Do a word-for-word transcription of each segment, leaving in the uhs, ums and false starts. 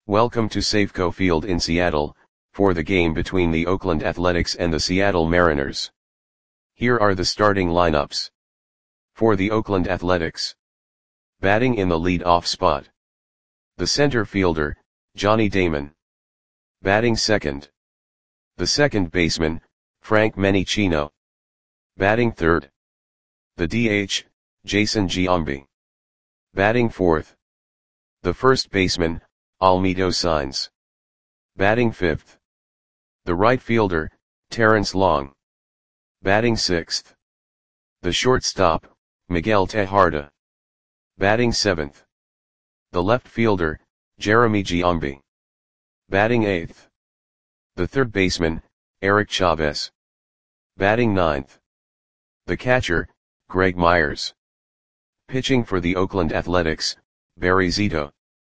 Welcome to Safeco Field in Seattle, for the game between the Oakland Athletics and the Seattle Mariners. Here are the starting lineups. For the Oakland Athletics. Batting in the lead-off spot. The center fielder, Johnny Damon. Batting second. The second baseman, Frank Menechino. Batting third. The D H, Jason Giambi. Batting fourth. The first baseman, Almedo Saenz. Batting fifth. The right fielder, Terrence Long. Batting sixth. The shortstop, Miguel Tejada. Batting seventh. The left fielder, Jeremy Giambi. Batting eighth. The third baseman, Eric Chavez. Batting ninth. The catcher, Greg Myers. Pitching for the Oakland Athletics, Barry Zito.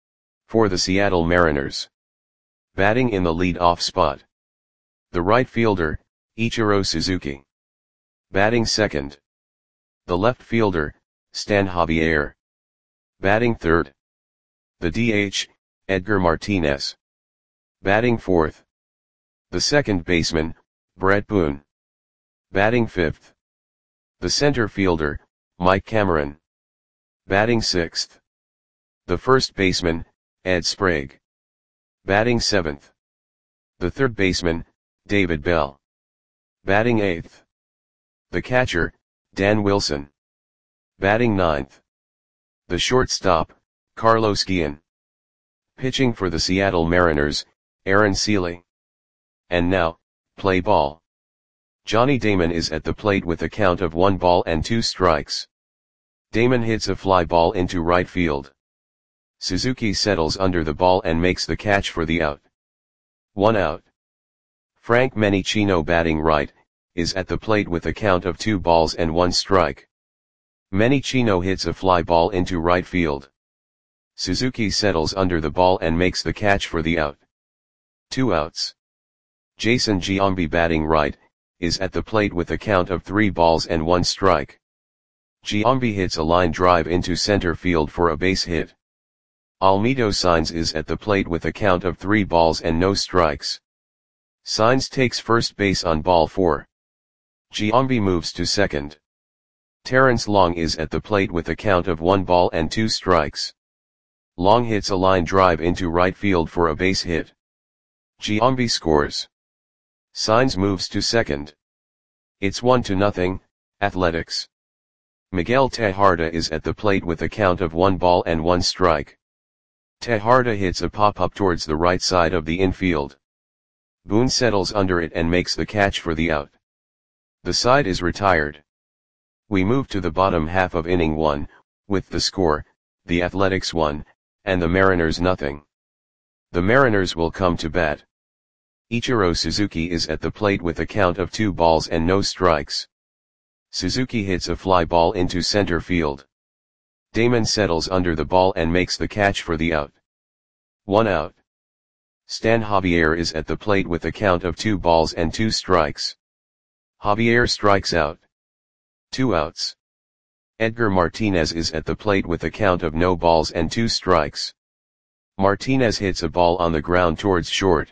For the Seattle Mariners. Batting in the lead-off spot. The right fielder, Ichiro Suzuki. Batting second. The left fielder, Stan Javier. Batting third. The D H, Edgar Martinez. Batting fourth. The second baseman, Brett Boone. Batting fifth. The center fielder, Mike Cameron. Batting sixth. The first baseman, Ed Sprague. Batting seventh. The third baseman, David Bell. Batting eighth. The catcher, Dan Wilson. Batting ninth. The shortstop, Carlos Guillen. Pitching for the Seattle Mariners, Aaron Seeley. And now, play ball. Johnny Damon is at the plate with a count of one ball and two strikes. Damon hits a fly ball into right field. Suzuki settles under the ball and makes the catch for the out. One out. Frank Menechino, batting right, is at the plate with a count of two balls and one strike. Menechino hits a fly ball into right field. Suzuki settles under the ball and makes the catch for the out. Two outs. Jason Giambi, batting right, is at the plate with a count of three balls and one strike. Giambi hits a line drive into center field for a base hit. Almedo Saenz is at the plate with a count of three balls and no strikes. Saenz takes first base on ball four. Giambi moves to second. Terrence Long is at the plate with a count of one ball and two strikes. Long hits a line drive into right field for a base hit. Giambi scores. Saenz moves to second. It's one to nothing, Athletics. Miguel Tejada is at the plate with a count of one ball and one strike. Tejada hits a pop-up towards the right side of the infield. Boone settles under it and makes the catch for the out. The side is retired. We move to the bottom half of inning one, with the score, the Athletics one, and the Mariners nothing. The Mariners will come to bat. Ichiro Suzuki is at the plate with a count of two balls and no strikes. Suzuki hits a fly ball into center field. Damon settles under the ball and makes the catch for the out. One out. Stan Javier is at the plate with a count of two balls and two strikes. Javier strikes out. Two outs. Edgar Martinez is at the plate with a count of no balls and two strikes. Martinez hits a ball on the ground towards short.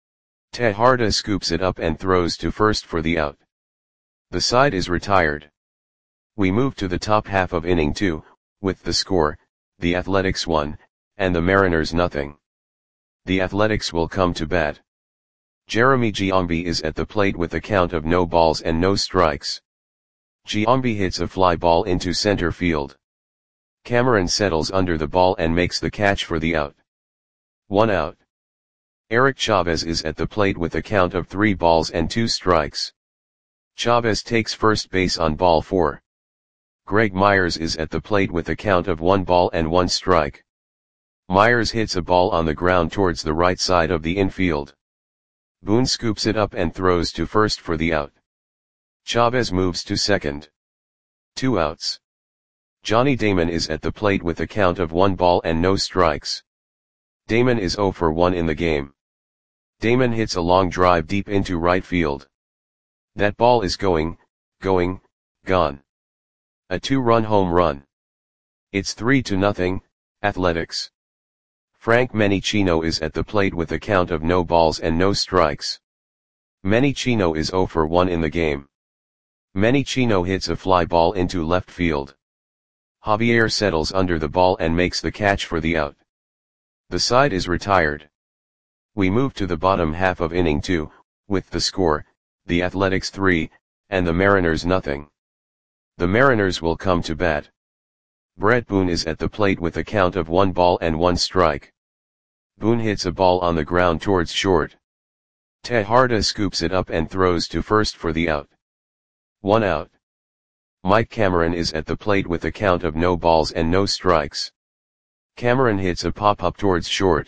Tejada scoops it up and throws to first for the out. The side is retired. We move to the top half of inning two, with the score, the Athletics one, and the Mariners nothing. The Athletics will come to bat. Jeremy Giambi is at the plate with a count of no balls and no strikes. Giambi hits a fly ball into center field. Cameron settles under the ball and makes the catch for the out. One out. Eric Chavez is at the plate with a count of three balls and two strikes. Chavez takes first base on ball four. Greg Myers is at the plate with a count of one ball and one strike. Myers hits a ball on the ground towards the right side of the infield. Boone scoops it up and throws to first for the out. Chavez moves to second. Two outs. Johnny Damon is at the plate with a count of one ball and no strikes. Damon is zero for one in the game. Damon hits a long drive deep into right field. That ball is going, going, gone. A two-run home run. It's three to nothing, Athletics. Frank Menicino is at the plate with a count of no balls and no strikes. Menicino is zero for one in the game. Menicino hits a fly ball into left field. Javier settles under the ball and makes the catch for the out. The side is retired. We move to the bottom half of inning two, with the score, the Athletics three, and the Mariners nothing. The Mariners will come to bat. Brett Boone is at the plate with a count of one ball and one strike. Boone hits a ball on the ground towards short. Tejada scoops it up and throws to first for the out. One out. Mike Cameron is at the plate with a count of no balls and no strikes. Cameron hits a pop-up towards short.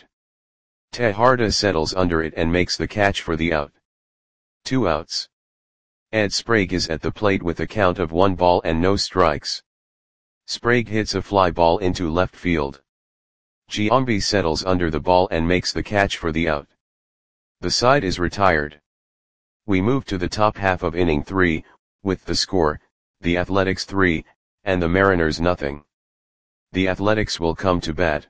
Tejada settles under it and makes the catch for the out. Two outs. Ed Sprague is at the plate with a count of one ball and no strikes. Sprague hits a fly ball into left field. Giambi settles under the ball and makes the catch for the out. The side is retired. We move to the top half of inning three, with the score, the Athletics three, and the Mariners nothing. The Athletics will come to bat.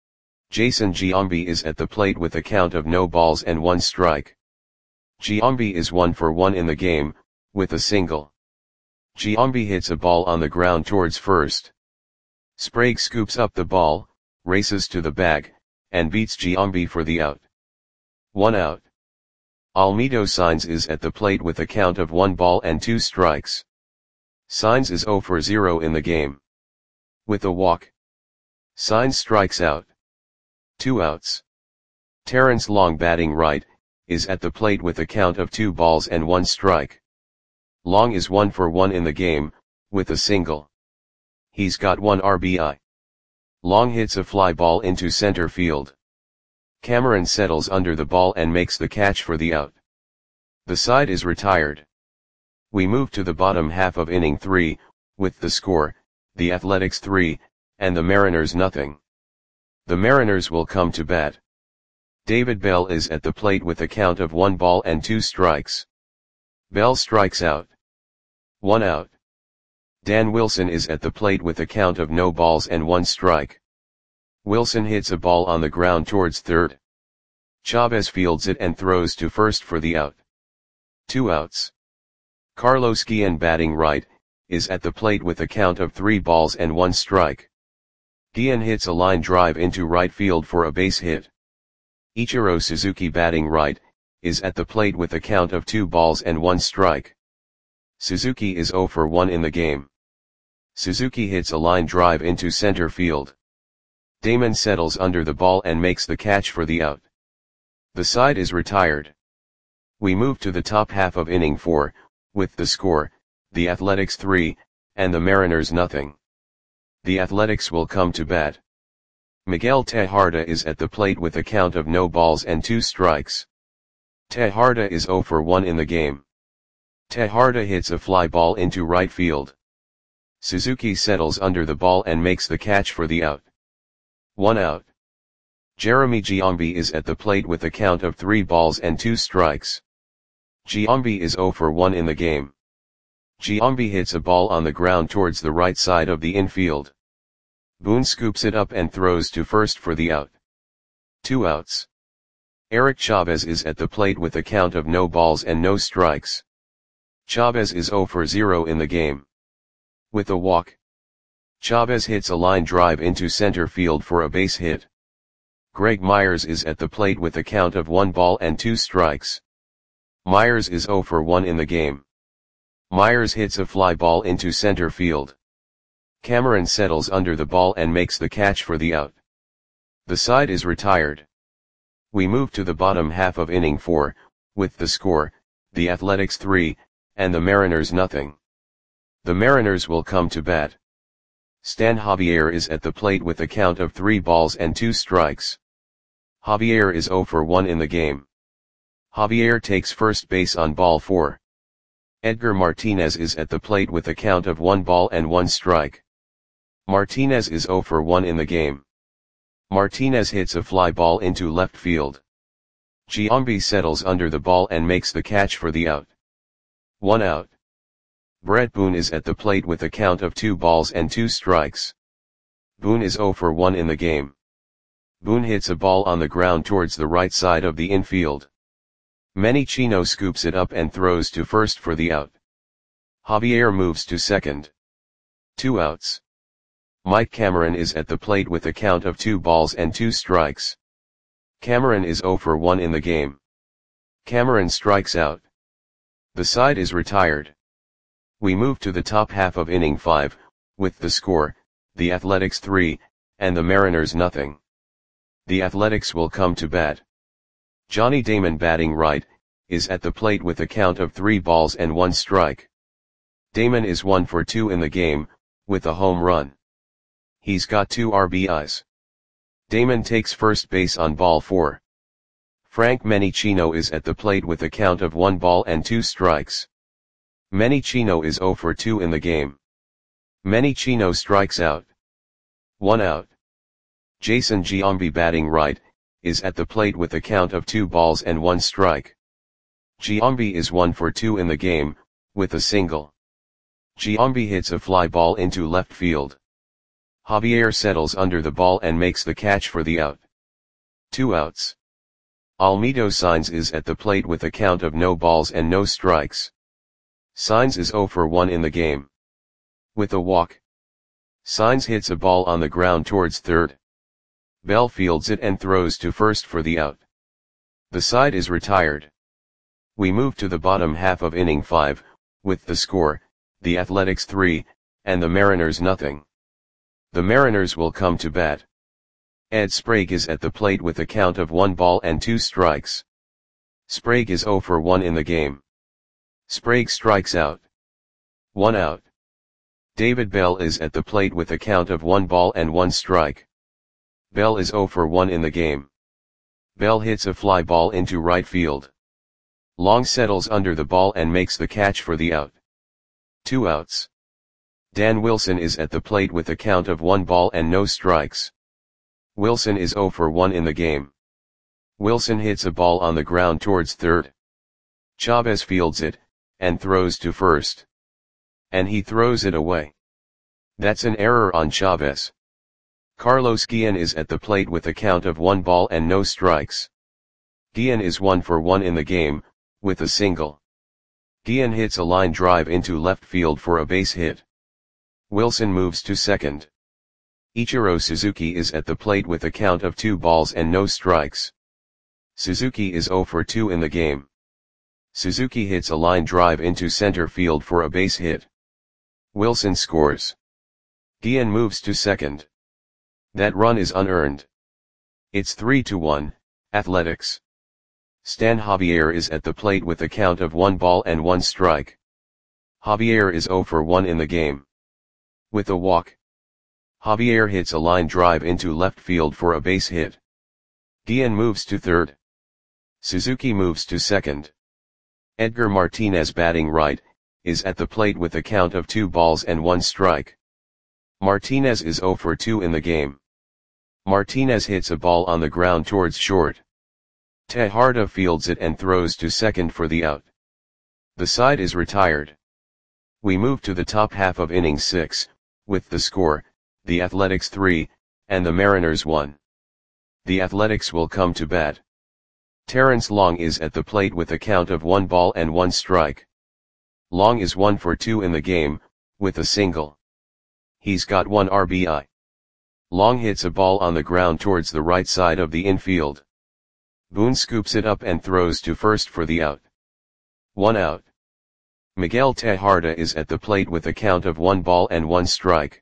Jason Giambi is at the plate with a count of no balls and one strike. Giambi is one for one in the game, with a single. Giambi hits a ball on the ground towards first. Sprague scoops up the ball, races to the bag, and beats Giambi for the out. One out. Almedo Saenz is at the plate with a count of one ball and two strikes. Saenz is zero for zero in the game. With a walk. Saenz strikes out. Two outs. Terrence Long, batting right, is at the plate with a count of two balls and one strike. Long is one for one in the game, with a single. He's got one R B I. Long hits a fly ball into center field. Cameron settles under the ball and makes the catch for the out. The side is retired. We move to the bottom half of inning three, with the score, the Athletics three, and the Mariners nothing. The Mariners will come to bat. David Bell is at the plate with a count of one ball and two strikes. Bell strikes out. One out. Dan Wilson is at the plate with a count of no balls and one strike. Wilson hits a ball on the ground towards third. Chavez fields it and throws to first for the out. Two outs. Carlos Guillen, batting right, is at the plate with a count of three balls and one strike. Guillen hits a line drive into right field for a base hit. Ichiro Suzuki, batting right, is at the plate with a count of two balls and one strike. Suzuki is zero for one in the game. Suzuki hits a line drive into center field. Damon settles under the ball and makes the catch for the out. The side is retired. We move to the top half of inning four, with the score, the Athletics three, and the Mariners nothing. The Athletics will come to bat. Miguel Tejada is at the plate with a count of no balls and two strikes. Tejada is zero for one in the game. Tejada hits a fly ball into right field. Suzuki settles under the ball and makes the catch for the out. One out. Jeremy Giambi is at the plate with a count of three balls and two strikes. Giambi is zero for one in the game. Giambi hits a ball on the ground towards the right side of the infield. Boone scoops it up and throws to first for the out. Two outs. Eric Chavez is at the plate with a count of no balls and no strikes. Chavez is zero for zero in the game. With a walk. Chavez hits a line drive into center field for a base hit. Greg Myers is at the plate with a count of one ball and two strikes. Myers is zero for one in the game. Myers hits a fly ball into center field. Cameron settles under the ball and makes the catch for the out. The side is retired. We move to the bottom half of inning four, with the score, the Athletics three, and the Mariners nothing. The Mariners will come to bat. Stan Javier is at the plate with a count of three balls and two strikes. Javier is zero for one in the game. Javier takes first base on ball four. Edgar Martinez is at the plate with a count of one ball and one strike. Martinez is zero for one in the game. Martinez hits a fly ball into left field. Giambi settles under the ball and makes the catch for the out. One out. Brett Boone is at the plate with a count of two balls and two strikes. Boone is zero for one in the game. Boone hits a ball on the ground towards the right side of the infield. Manny Chino scoops it up and throws to first for the out. Javier moves to second. Two outs. Mike Cameron is at the plate with a count of two balls and two strikes. Cameron is zero for one in the game. Cameron strikes out. The side is retired. We move to the top half of inning five, with the score, the Athletics three, and the Mariners nothing. The Athletics will come to bat. Johnny Damon, batting right, is at the plate with a count of three balls and one strike. Damon is one for two in the game, with a home run. He's got two R B Is. Damon takes first base on ball four. Frank Manny Chino is at the plate with a count of one ball and two strikes. Manny Chino is zero for two in the game. Manny Chino strikes out. One out. Jason Giambi, batting right, is at the plate with a count of two balls and one strike. Giambi is one for two in the game, with a single. Giambi hits a fly ball into left field. Javier settles under the ball and makes the catch for the out. Two outs. Almedo Sainz is at the plate with a count of no balls and no strikes. Sainz is zero for one in the game. With a walk. Sainz hits a ball on the ground towards third. Bell fields it and throws to first for the out. The side is retired. We move to the bottom half of inning five, with the score, the Athletics three, and the Mariners nothing. The Mariners will come to bat. Ed Sprague is at the plate with a count of one ball and two strikes. Sprague is zero for one in the game. Sprague strikes out. One out. David Bell is at the plate with a count of one ball and one strike. Bell is zero for one in the game. Bell hits a fly ball into right field. Long settles under the ball and makes the catch for the out. Two outs. Dan Wilson is at the plate with a count of one ball and no strikes. Wilson is zero for one in the game. Wilson hits a ball on the ground towards third. Chavez fields it, and throws to first. And he throws it away. That's an error on Chavez. Carlos Guillen is at the plate with a count of one ball and no strikes. Guillen is one for one in the game, with a single. Guillen hits a line drive into left field for a base hit. Wilson moves to second. Ichiro Suzuki is at the plate with a count of two balls and no strikes. Suzuki is zero for two in the game. Suzuki hits a line drive into center field for a base hit. Wilson scores. Guillen moves to second. That run is unearned. It's three to one, Athletics. Stan Javier is at the plate with a count of one ball and one strike. Javier is zero for one in the game. With a walk. Javier hits a line drive into left field for a base hit. Guillen moves to third. Suzuki moves to second. Edgar Martinez, batting right, is at the plate with a count of two balls and one strike. Martinez is zero for two in the game. Martinez hits a ball on the ground towards short. Tejada fields it and throws to second for the out. The side is retired. We move to the top half of inning six, with the score, the Athletics three, and the Mariners one. The Athletics will come to bat. Terrence Long is at the plate with a count of one ball and one strike. Long is one for two in the game, with a single. He's got one R B I. Long hits a ball on the ground towards the right side of the infield. Boone scoops it up and throws to first for the out. One out. Miguel Tejada is at the plate with a count of one ball and one strike.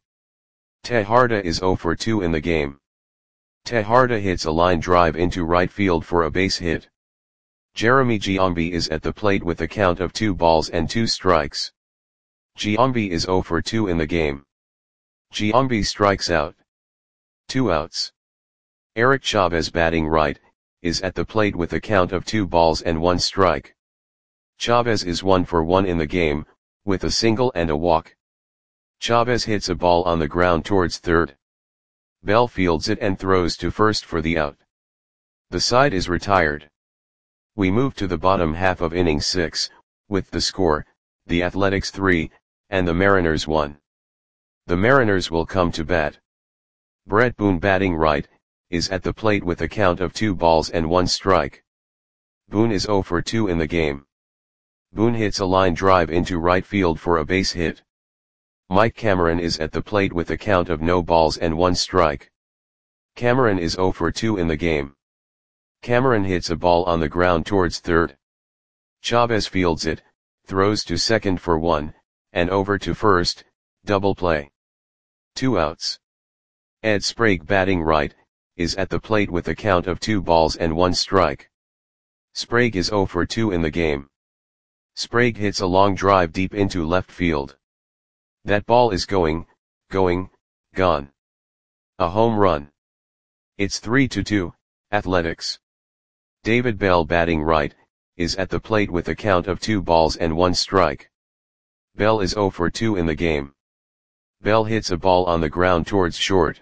Tejada is zero for two in the game. Tejada hits a line drive into right field for a base hit. Jeremy Giambi is at the plate with a count of two balls and two strikes. Giambi is zero for two in the game. Giambi strikes out. Two outs. Eric Chavez, batting right, is at the plate with a count of two balls and one strike. Chavez is one for one in the game, with a single and a walk. Chavez hits a ball on the ground towards third. Bell fields it and throws to first for the out. The side is retired. We move to the bottom half of inning six, with the score, the Athletics three, and the Mariners one. The Mariners will come to bat. Brett Boone, batting right, is at the plate with a count of two balls and one strike. Boone is zero for two in the game. Boone hits a line drive into right field for a base hit. Mike Cameron is at the plate with a count of no balls and one strike. Cameron is zero for two in the game. Cameron hits a ball on the ground towards third. Chavez fields it, throws to second for one, and over to first, double play. Two outs. Ed Sprague batting right, is at the plate with a count of two balls and one strike. Sprague is zero for two in the game. Sprague hits a long drive deep into left field. That ball is going, going, gone. A home run. It's three to two, Athletics. David Bell batting right, is at the plate with a count of two balls and one strike. Bell is zero for two in the game. Bell hits a ball on the ground towards short.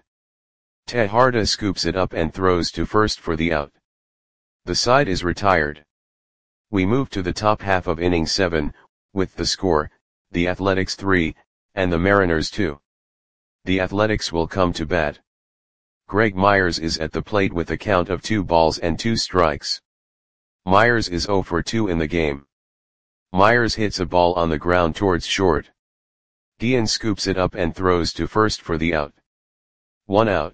Tejada scoops it up and throws to first for the out. The side is retired. We move to the top half of inning seven, with the score, the Athletics three, and the Mariners two. The Athletics will come to bat. Greg Myers is at the plate with a count of two balls and two strikes. Myers is zero for two in the game. Myers hits a ball on the ground towards short. Guillen scoops it up and throws to first for the out. One out.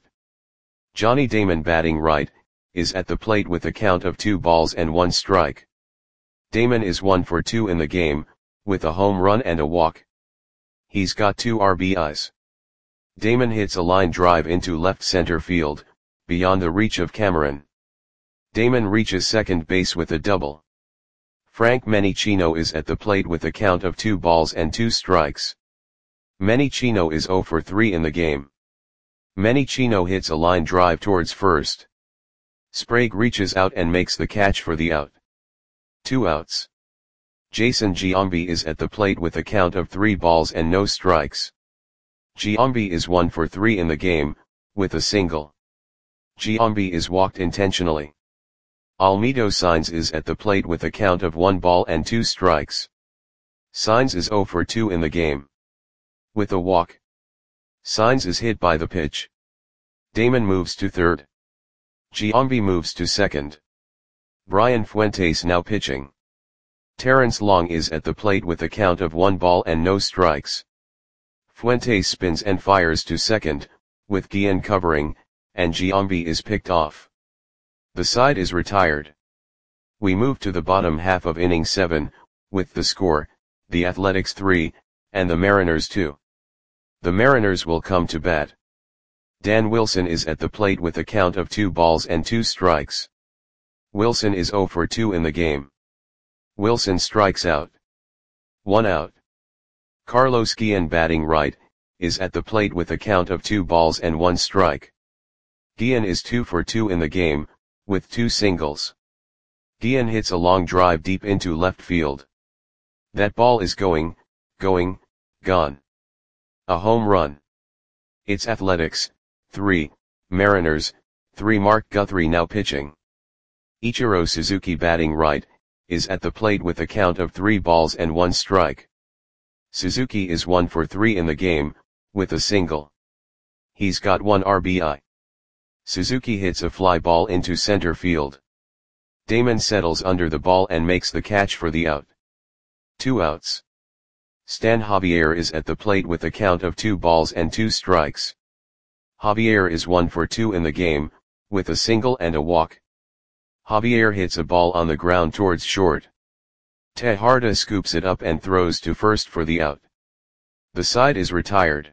Johnny Damon batting right, is at the plate with a count of two balls and one strike. Damon is one for two in the game, with a home run and a walk. He's got two R B Is. Damon hits a line drive into left center field, beyond the reach of Cameron. Damon reaches second base with a double. Frank Menichino is at the plate with a count of two balls and two strikes. Menichino is zero for three in the game. Menichino hits a line drive towards first. Sprague reaches out and makes the catch for the out. Two outs. Jason Giambi is at the plate with a count of three balls and no strikes. Giambi is one for three in the game, with a single. Giambi is walked intentionally. Almedo Saenz is at the plate with a count of one ball and two strikes. Saenz is zero for two in the game. With a walk. Saenz is hit by the pitch. Damon moves to third. Giambi moves to second. Brian Fuentes now pitching. Terrence Long is at the plate with a count of one ball and no strikes. Fuentes spins and fires to second, with Guillen covering, and Giambi is picked off. The side is retired. We move to the bottom half of inning seven, with the score, the Athletics three, and the Mariners two. The Mariners will come to bat. Dan Wilson is at the plate with a count of two balls and two strikes. Wilson is zero for two in the game. Wilson strikes out. One out. Carlos Guillen batting right, is at the plate with a count of two balls and one strike. Guillen is two for two in the game, with two singles. Guillen hits a long drive deep into left field. That ball is going, going, gone. A home run. It's Athletics, three, Mariners, three. Mark Guthrie now pitching. Ichiro Suzuki batting right, is at the plate with a count of three balls and one strike. Suzuki is one for three in the game, with a single. He's got one R B I. Suzuki hits a fly ball into center field. Damon settles under the ball and makes the catch for the out. Two outs. Stan Javier is at the plate with a count of two balls and two strikes. Javier is one for two in the game, with a single and a walk. Javier hits a ball on the ground towards short. Tejada scoops it up and throws to first for the out. The side is retired.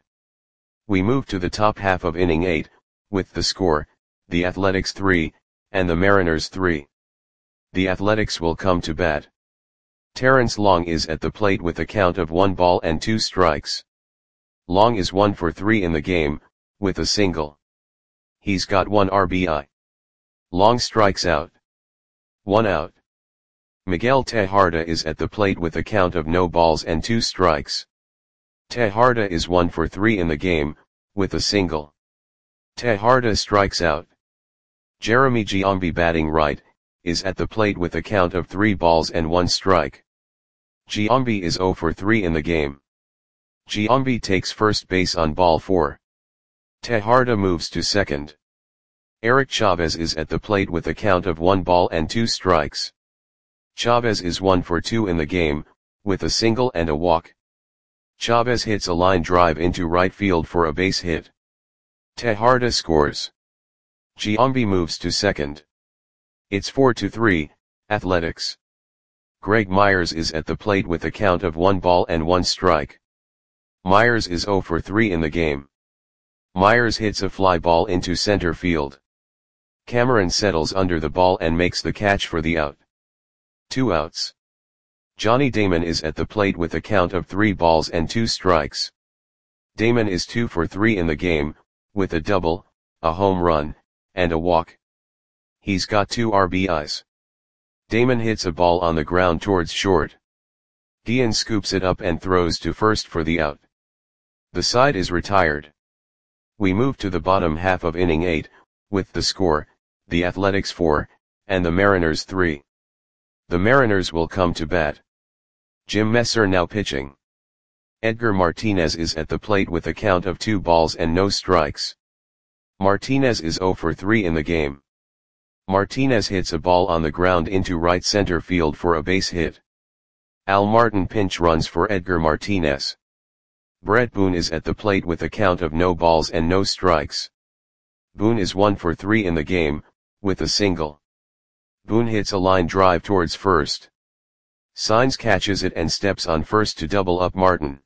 We move to the top half of inning eight, with the score, the Athletics three, and the Mariners three. The Athletics will come to bat. Terrence Long is at the plate with a count of one ball and two strikes. Long is one for three in the game, with a single. He's got one R B I. Long strikes out. One out. Miguel Tejada is at the plate with a count of no balls and two strikes. Tejada is one for three in the game, with a single. Tejada strikes out. Jeremy Giambi batting right, is at the plate with a count of three balls and one strike. Giambi is zero for three in the game. Giambi takes first base on ball four. Tejada moves to second. Eric Chavez is at the plate with a count of one ball and two strikes. Chavez is one for two in the game, with a single and a walk. Chavez hits a line drive into right field for a base hit. Tejada scores. Giambi moves to second. It's four to three, Athletics. Greg Myers is at the plate with a count of one ball and one strike. Myers is zero for three in the game. Myers hits a fly ball into center field. Cameron settles under the ball and makes the catch for the out. Two outs. Johnny Damon is at the plate with a count of three balls and two strikes. Damon is two for three in the game, with a double, a home run, and a walk. He's got two R B Is. Damon hits a ball on the ground towards short. Guillen scoops it up and throws to first for the out. The side is retired. We move to the bottom half of inning eight, with the score, the Athletics four, and the Mariners three. The Mariners will come to bat. Jim Messer now pitching. Edgar Martinez is at the plate with a count of two balls and no strikes. Martinez is zero for three in the game. Martinez hits a ball on the ground into right center field for a base hit. Al Martin pinch runs for Edgar Martinez. Brett Boone is at the plate with a count of no balls and no strikes. Boone is one for three in the game, with a single. Boone hits a line drive towards first. Saenz catches it and steps on first to double up Martin.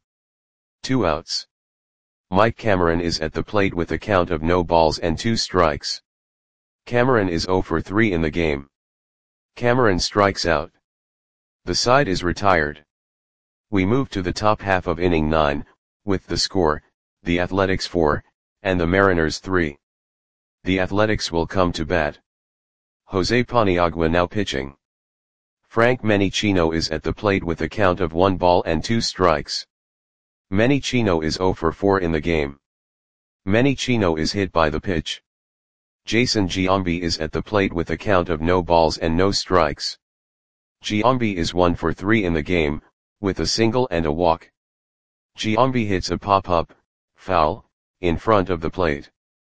Two outs. Mike Cameron is at the plate with a count of no balls and two strikes. Cameron is zero for three in the game. Cameron strikes out. The side is retired. We move to the top half of inning nine, with the score, the Athletics four, and the Mariners three. The Athletics will come to bat. Jose Paniagua now pitching. Frank Menichino is at the plate with a count of one ball and two strikes. Menichino is zero for four in the game. Menichino is hit by the pitch. Jason Giambi is at the plate with a count of no balls and no strikes. Giambi is one for three in the game, with a single and a walk. Giambi hits a pop-up, foul, in front of the plate.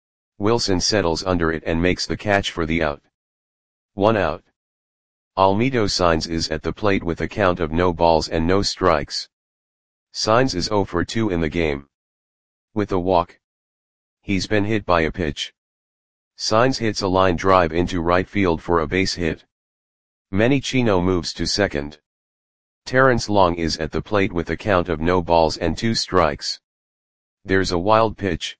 Wilson settles under it and makes the catch for the out. One out. Almedo Saenz is at the plate with a count of no balls and no strikes. Saenz is zero for two in the game. With a walk. He's been hit by a pitch. Saenz hits a line drive into right field for a base hit. Menichino moves to second. Terrence Long is at the plate with a count of no balls and two strikes. There's a wild pitch.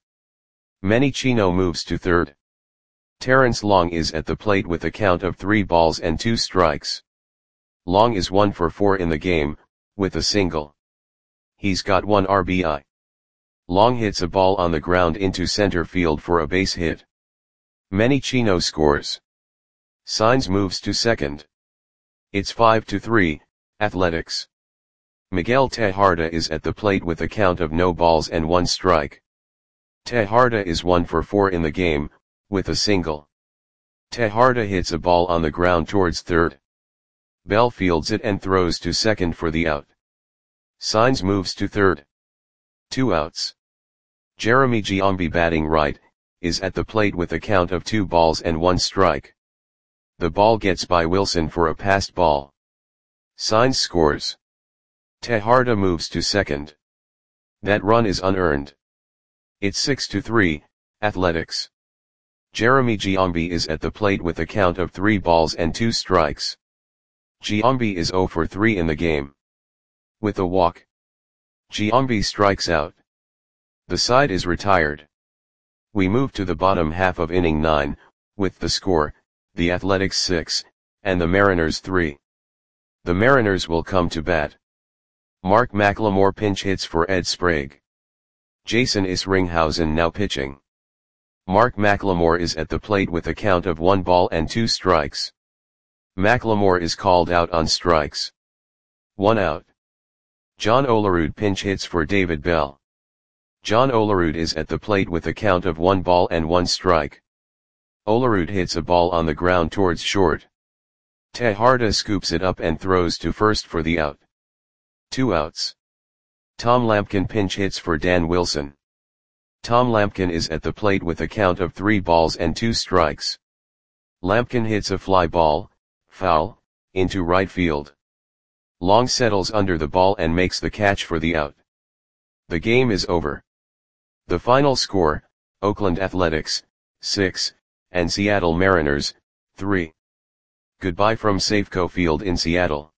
Menichino moves to third. Terrence Long is at the plate with a count of three balls and two strikes. Long is one for four in the game, with a single. He's got one R B I. Long hits a ball on the ground into center field for a base hit. Menichino scores. Saenz moves to second. It's five to three, Athletics. Miguel Tejada is at the plate with a count of no balls and one strike. Tejada is one for four in the game, with a single. Tejada hits a ball on the ground towards third. Bell fields it and throws to second for the out. Saenz moves to third. Two outs. Jeremy Giambi batting right, is at the plate with a count of two balls and one strike. The ball gets by Wilson for a passed ball. Saenz scores. Tejada moves to second. That run is unearned. It's six to three, Athletics. Jeremy Giambi is at the plate with a count of three balls and two strikes. Giambi is zero for three in the game. With a walk. Giambi strikes out. The side is retired. We move to the bottom half of inning nine, with the score, the Athletics six, and the Mariners three. The Mariners will come to bat. Mark McLemore pinch hits for Ed Sprague. Jason Isringhausen now pitching. Mark McLemore is at the plate with a count of one ball and two strikes. McLemore is called out on strikes. One out. John Olerud pinch hits for David Bell. John Olerud is at the plate with a count of one ball and one strike. Olerud hits a ball on the ground towards short. Tejada scoops it up and throws to first for the out. Two outs. Tom Lampkin pinch hits for Dan Wilson. Tom Lampkin is at the plate with a count of three balls and two strikes. Lampkin hits a fly ball, foul, into right field. Long settles under the ball and makes the catch for the out. The game is over. The final score, Oakland Athletics, six, and Seattle Mariners, three. Goodbye from Safeco Field in Seattle.